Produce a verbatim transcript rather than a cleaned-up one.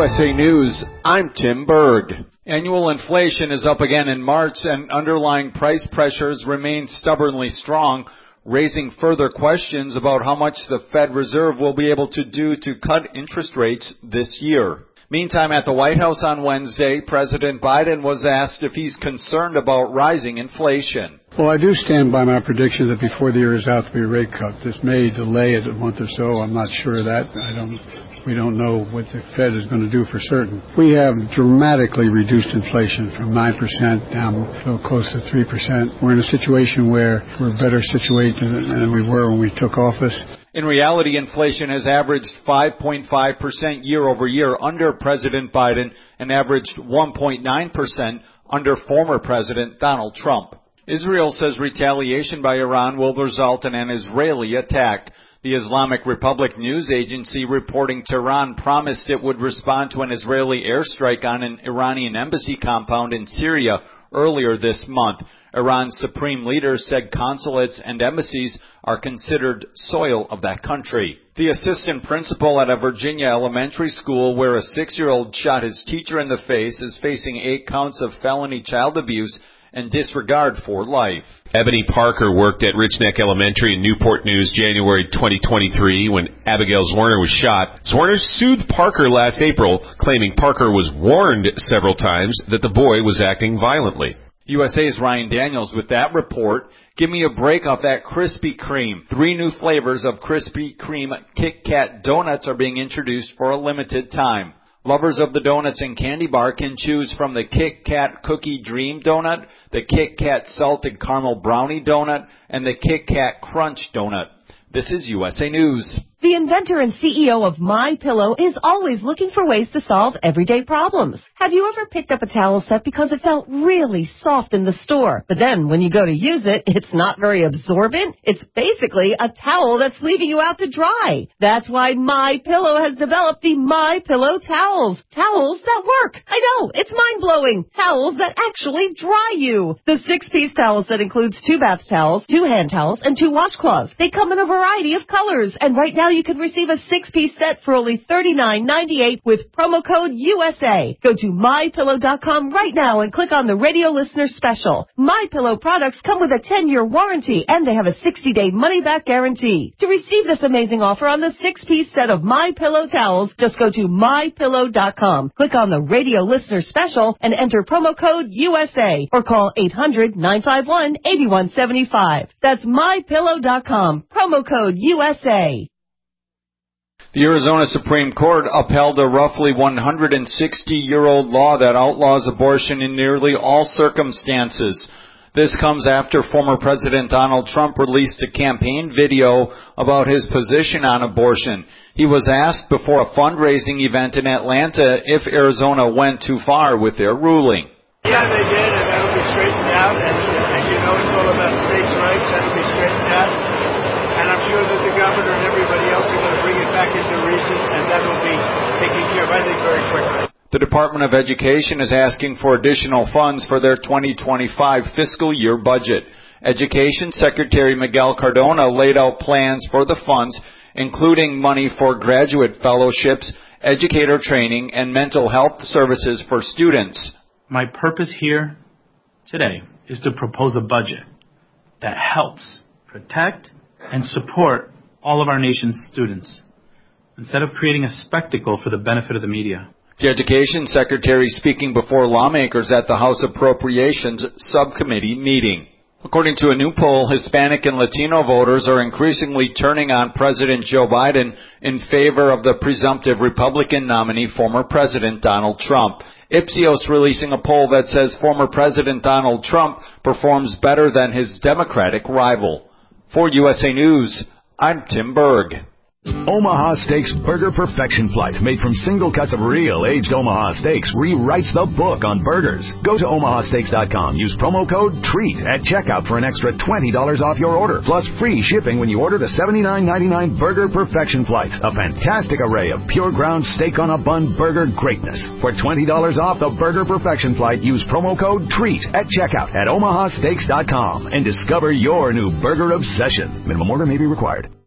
S A News, I'm Tim Berg. Annual inflation is up again in March, and underlying price pressures remain stubbornly strong, raising further questions about how much the Fed Reserve will be able to do to cut interest rates this year. Meantime, at the White House on Wednesday, President Biden was asked if he's concerned about rising inflation. Well, I do stand by my prediction that before the year is out, there'll be a rate cut. This may delay it a month or so. I'm not sure of that. I don't. We don't know what the Fed is going to do for certain. We have dramatically reduced inflation from nine percent down to close to three percent. We're in a situation where we're better situated than we were when we took office. In reality, inflation has averaged five point five percent year over year under President Biden and averaged one point nine percent under former President Donald Trump. Israel says retaliation by Iran will result in an Israeli attack. The Islamic Republic news agency reporting Tehran promised it would respond to an Israeli airstrike on an Iranian embassy compound in Syria earlier this month. Iran's supreme leader said consulates and embassies are considered soil of that country. The assistant principal at a Virginia elementary school where a six-year-old shot his teacher in the face is facing eight counts of felony child abuse and disregard for life. Ebony Parker worked at Rich Neck Elementary in Newport News January twenty twenty-three when Abigail Zwerner was shot. Zwerner sued Parker last April, claiming Parker was warned several times that the boy was acting violently. U S A's Ryan Daniels with that report. Give me a break off that Krispy Kreme. Three new flavors of Krispy Kreme Kit Kat donuts are being introduced for a limited time. Lovers of the donuts and candy bar can choose from the Kit Kat Cookie Dream Donut, the Kit Kat Salted Caramel Brownie Donut, and the Kit Kat Crunch Donut. This is U S A News. The inventor and C E O of MyPillow is always looking for ways to solve everyday problems. Have you ever picked up a towel set because it felt really soft in the store, but then when you go to use it, it's not very absorbent? It's basically a towel that's leaving you out to dry. That's why MyPillow has developed the MyPillow towels. Towels that work. I know, it's mind-blowing. Towels that actually dry you. The six-piece towel set includes two bath towels, two hand towels, and two washcloths. They come in a variety of colors, and right now you can receive a six-piece set for only thirty-nine ninety-eight with promo code U S A. Go to my pillow dot com right now and click on the radio listener special. MyPillow products come with a ten-year warranty, and they have a sixty-day money-back guarantee. To receive this amazing offer on the six-piece set of MyPillow towels, just go to my pillow dot com, click on the radio listener special, and enter promo code U S A, or call eight hundred nine five one eight one seven five. That's my pillow dot com, promo code U S A. The Arizona Supreme Court upheld a roughly one hundred sixty-year-old law that outlaws abortion in nearly all circumstances. This comes after former President Donald Trump released a campaign video about his position on abortion. He was asked before a fundraising event in Atlanta if Arizona went too far with their ruling. Yeah, they did, and that'll be straightened out. And, and you know, it's all about states' rights. That'll be straightened out. And I'm sure that the governor and everybody else are going to bring it back into reason, and that will be taken care of, I think, very quickly. The Department of Education is asking for additional funds for their twenty twenty-five fiscal year budget. Education Secretary Miguel Cardona laid out plans for the funds, including money for graduate fellowships, educator training, and mental health services for students. My purpose here today is to propose a budget that helps protect and support all of our nation's students, instead of creating a spectacle for the benefit of the media. The Education Secretary speaking before lawmakers at the House Appropriations Subcommittee meeting. According to a new poll, Hispanic and Latino voters are increasingly turning on President Joe Biden in favor of the presumptive Republican nominee, former President Donald Trump. Ipsos releasing a poll that says former President Donald Trump performs better than his Democratic rival. For U S A News, I'm Tim Berg. Omaha Steaks Burger Perfection Flight, made from single cuts of real aged Omaha steaks, rewrites the book on burgers. Go to omaha steaks dot com. Use promo code TREAT at checkout for an extra twenty dollars off your order, plus free shipping when you order the seventy-nine ninety-nine Burger Perfection Flight, a fantastic array of pure ground steak on a bun burger greatness. For twenty dollars off the Burger Perfection Flight, use promo code TREAT at checkout at omaha steaks dot com and discover your new burger obsession. Minimum order may be required.